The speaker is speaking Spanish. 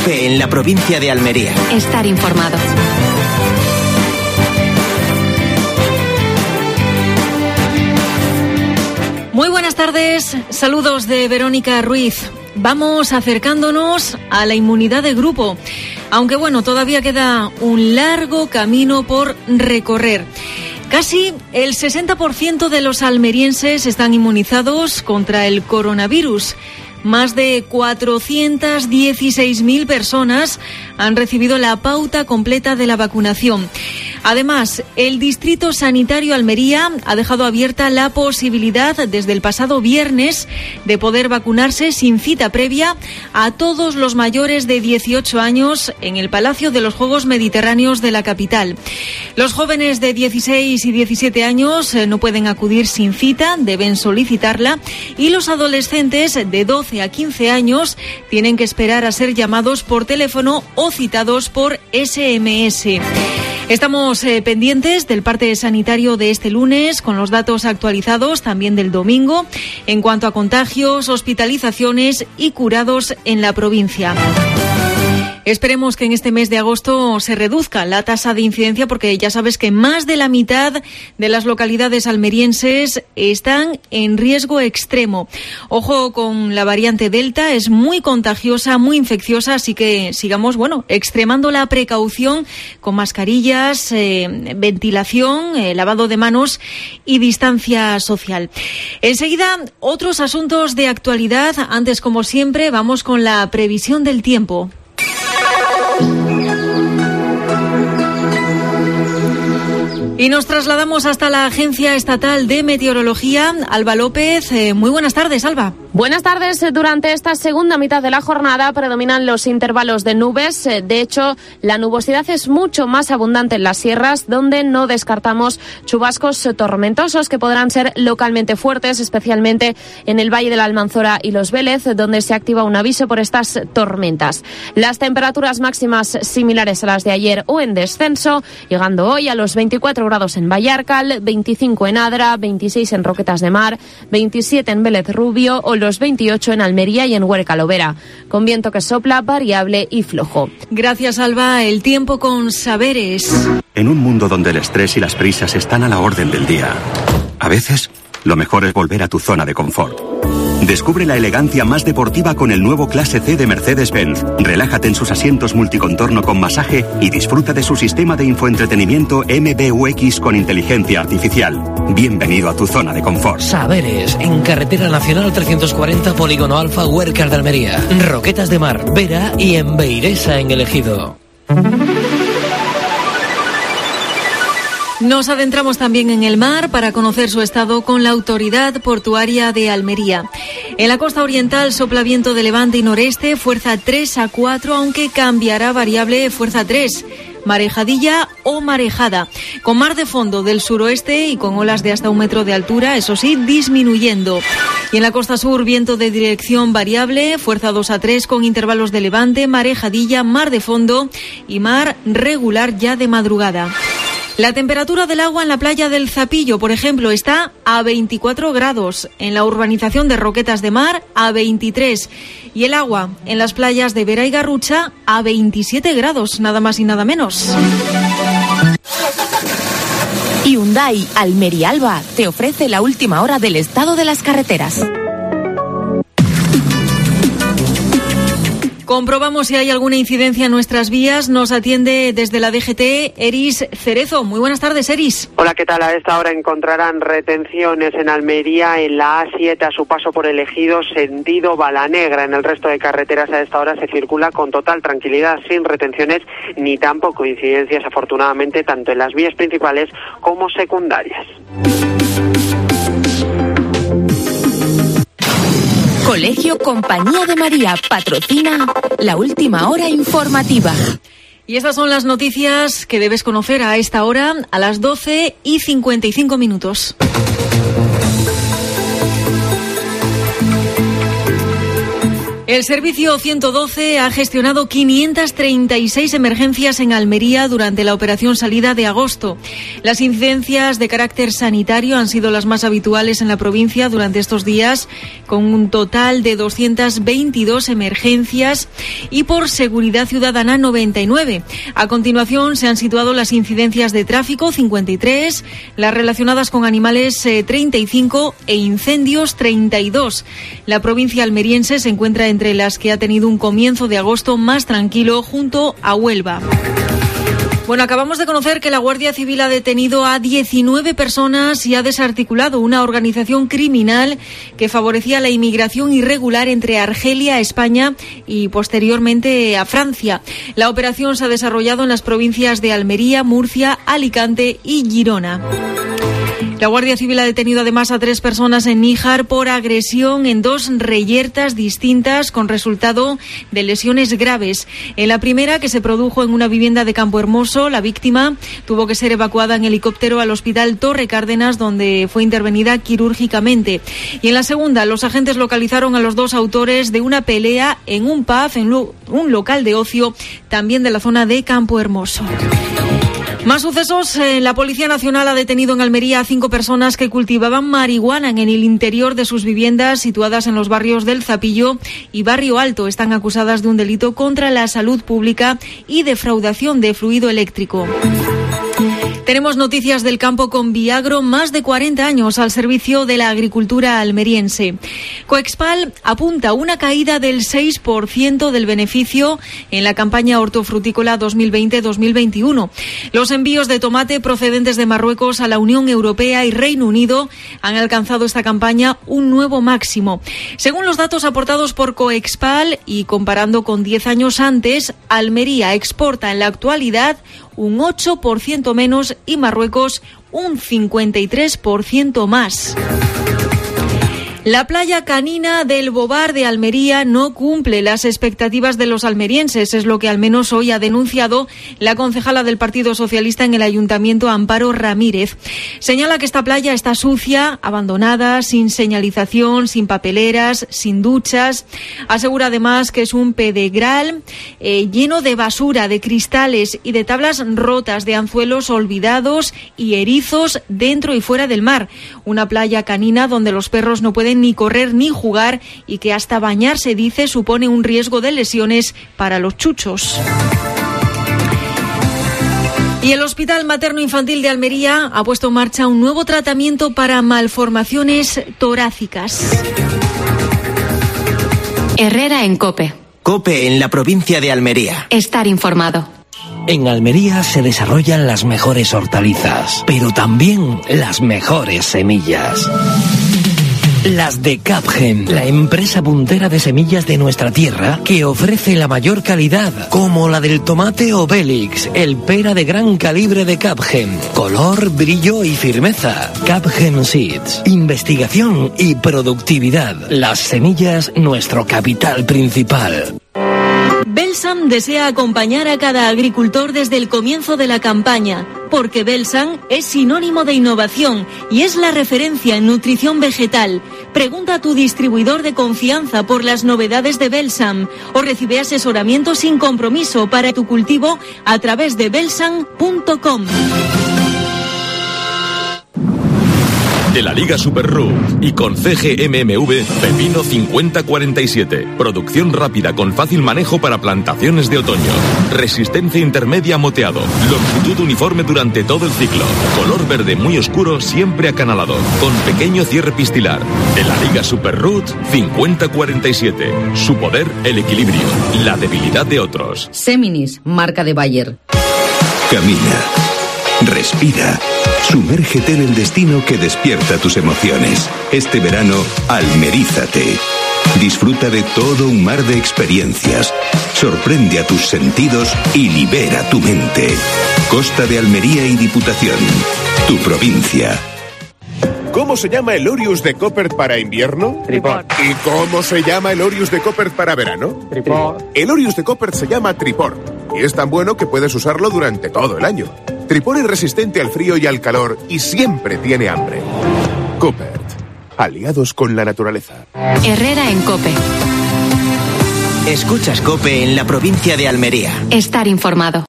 COPE en la provincia de Almería. Estar informado. Muy buenas tardes, saludos de Verónica Ruiz. Vamos acercándonos a la inmunidad de grupo, aunque bueno, todavía queda un largo camino por recorrer. Casi el 60% de los almerienses están inmunizados contra el coronavirus. Más de 416.000 personas han recibido la pauta completa de la vacunación. Además, el Distrito Sanitario Almería ha dejado abierta la posibilidad desde el pasado viernes de poder vacunarse sin cita previa a todos los mayores de 18 años en el Palacio de los Juegos Mediterráneos de la capital. Los jóvenes de 16 y 17 años no pueden acudir sin cita, deben solicitarla, y los adolescentes de 12 a 15 años tienen que esperar a ser llamados por teléfono o citados por SMS. Estamos pendientes del parte sanitario de este lunes, con los datos actualizados también del domingo en cuanto a contagios, hospitalizaciones y curados en la provincia. Esperemos que en este mes de agosto se reduzca la tasa de incidencia, porque ya sabes que más de la mitad de las localidades almerienses están en riesgo extremo. Ojo con la variante Delta, es muy contagiosa, muy infecciosa, así que sigamos, extremando la precaución con mascarillas, ventilación, lavado de manos y distancia social. Enseguida, otros asuntos de actualidad. Antes, como siempre, vamos con la previsión del tiempo. Y nos trasladamos hasta la Agencia Estatal de Meteorología. Alba López, muy buenas tardes, Alba. Buenas tardes. Durante esta segunda mitad de la jornada predominan los intervalos de nubes. De hecho, la nubosidad es mucho más abundante en las sierras, donde no descartamos chubascos tormentosos que podrán ser localmente fuertes, especialmente en el Valle de la Almanzora y Los Vélez, donde se activa un aviso por estas tormentas. Las temperaturas máximas similares a las de ayer o en descenso, llegando hoy a los 24 grados en Vallarcal, 25 en Adra, 26 en Roquetas de Mar, 27 en Vélez Rubio o los 28 en Almería y en Huerca-Lovera, con viento que sopla variable y flojo. Gracias, Alba. El tiempo con Saberes. En un mundo donde el estrés y las prisas están a la orden del día, a veces lo mejor es volver a tu zona de confort. Descubre la elegancia más deportiva con el nuevo Clase C de Mercedes-Benz. Relájate en sus asientos multicontorno con masaje y disfruta de su sistema de infoentretenimiento MBUX con inteligencia artificial. Bienvenido a tu zona de confort. Saberes, en Carretera Nacional 340, Polígono Alfa, Huércar de Almería. Roquetas de Mar, Vera y en Beiresa, en El Ejido. Nos adentramos también en el mar para conocer su estado con la Autoridad Portuaria de Almería. En la costa oriental sopla viento de levante y noreste, fuerza 3 a 4, aunque cambiará variable fuerza 3. Marejadilla o marejada, con mar de fondo del suroeste y con olas de hasta 1 metro de altura, eso sí, disminuyendo. Y en la costa sur, viento de dirección variable, fuerza 2 a 3 con intervalos de levante, marejadilla, mar de fondo y mar regular ya de madrugada. La temperatura del agua en la playa del Zapillo, por ejemplo, está a 24 grados, en la urbanización de Roquetas de Mar a 23 y el agua en las playas de Vera y Garrucha a 27 grados, nada más y nada menos. Hyundai Almería Alba te ofrece la última hora del estado de las carreteras. Comprobamos si hay alguna incidencia en nuestras vías. Nos atiende desde la DGT Eris Cerezo. Muy buenas tardes, Eris. Hola, ¿qué tal? A esta hora encontrarán retenciones en Almería, en la A7 a su paso por El Ejido, sentido Balanegra. En el resto de carreteras a esta hora se circula con total tranquilidad, sin retenciones ni tampoco incidencias, afortunadamente, tanto en las vías principales como secundarias. Colegio Compañía de María patrocina la última hora informativa. Y estas son las noticias que debes conocer a esta hora, a las 12:55. El servicio 112 ha gestionado 536 emergencias en Almería durante la operación salida de agosto. Las incidencias de carácter sanitario han sido las más habituales en la provincia durante estos días, con un total de 222 emergencias, y por seguridad ciudadana 99. A continuación se han situado las incidencias de tráfico 53, las relacionadas con animales 35 e incendios 32. La provincia almeriense se encuentra entre las que ha tenido un comienzo de agosto más tranquilo, junto a Huelva. Bueno, acabamos de conocer que la Guardia Civil ha detenido a 19 personas y ha desarticulado una organización criminal que favorecía la inmigración irregular entre Argelia, España y posteriormente a Francia. La operación se ha desarrollado en las provincias de Almería, Murcia, Alicante y Girona. La Guardia Civil ha detenido además a 3 personas en Níjar por agresión en 2 reyertas distintas con resultado de lesiones graves. En la primera, que se produjo en una vivienda de Campo Hermoso, la víctima tuvo que ser evacuada en helicóptero al hospital Torre Cárdenas, donde fue intervenida quirúrgicamente. Y en la segunda, los agentes localizaron a los 2 autores de una pelea en un pub, en un local de ocio, también de la zona de Campo Hermoso. Más sucesos. La Policía Nacional ha detenido en Almería a 5 personas que cultivaban marihuana en el interior de sus viviendas situadas en los barrios del Zapillo y Barrio Alto. Están acusadas de un delito contra la salud pública y defraudación de fluido eléctrico. Tenemos noticias del campo con Viagro, más de 40 años al servicio de la agricultura almeriense. Coexpal apunta una caída del 6% del beneficio en la campaña hortofrutícola 2020-2021. Los envíos de tomate procedentes de Marruecos a la Unión Europea y Reino Unido han alcanzado esta campaña un nuevo máximo. Según los datos aportados por Coexpal y comparando con 10 años antes, Almería exporta en la actualidad un 8% menos y Marruecos un 53% más. La playa canina del Bobar de Almería no cumple las expectativas de los almerienses, es lo que al menos hoy ha denunciado la concejala del Partido Socialista en el Ayuntamiento, Amparo Ramírez. Señala que esta playa está sucia, abandonada, sin señalización, sin papeleras, sin duchas. Asegura además que es un pedregal lleno de basura, de cristales y de tablas rotas, de anzuelos olvidados y erizos dentro y fuera del mar. Una playa canina donde los perros no pueden ni correr ni jugar y que hasta bañarse, dice, supone un riesgo de lesiones para los chuchos. Y el Hospital Materno Infantil de Almería ha puesto en marcha un nuevo tratamiento para malformaciones torácicas. Herrera en COPE. COPE en la provincia de Almería. Estar informado. En Almería se desarrollan las mejores hortalizas, pero también las mejores semillas. Las de Capgen, la empresa puntera de semillas de nuestra tierra que ofrece la mayor calidad, como la del tomate Obelix, el pera de gran calibre de Capgen. Color, brillo y firmeza. Capgen Seeds. Investigación y productividad. Las semillas, nuestro capital principal. Belsam desea acompañar a cada agricultor desde el comienzo de la campaña, porque Belsam es sinónimo de innovación y es la referencia en nutrición vegetal. Pregunta a tu distribuidor de confianza por las novedades de Belsam o recibe asesoramiento sin compromiso para tu cultivo a través de belsam.com. De la Liga Superroot y con CGMMV Pepino 5047. Producción rápida con fácil manejo para plantaciones de otoño. Resistencia intermedia moteado. Longitud uniforme durante todo el ciclo. Color verde muy oscuro siempre acanalado. Con pequeño cierre pistilar. De la Liga Superroot 5047. Su poder, el equilibrio. La debilidad de otros. Seminis, marca de Bayer. Camina. Respira. Sumérgete en el destino que despierta tus emociones. Este verano, almerízate. Disfruta de todo un mar de experiencias. Sorprende a tus sentidos y libera tu mente. Costa de Almería y Diputación. Tu provincia. ¿Cómo se llama el Orius de Coppert para invierno? Tripor. ¿Y cómo se llama el Orius de Coppert para verano? Tripor. El Orius de Coppert se llama Tripor y es tan bueno que puedes usarlo durante todo el año. Tripor es resistente al frío y al calor y siempre tiene hambre. Coppert, aliados con la naturaleza. Herrera en COPE. Escuchas COPE en la provincia de Almería. Estar informado.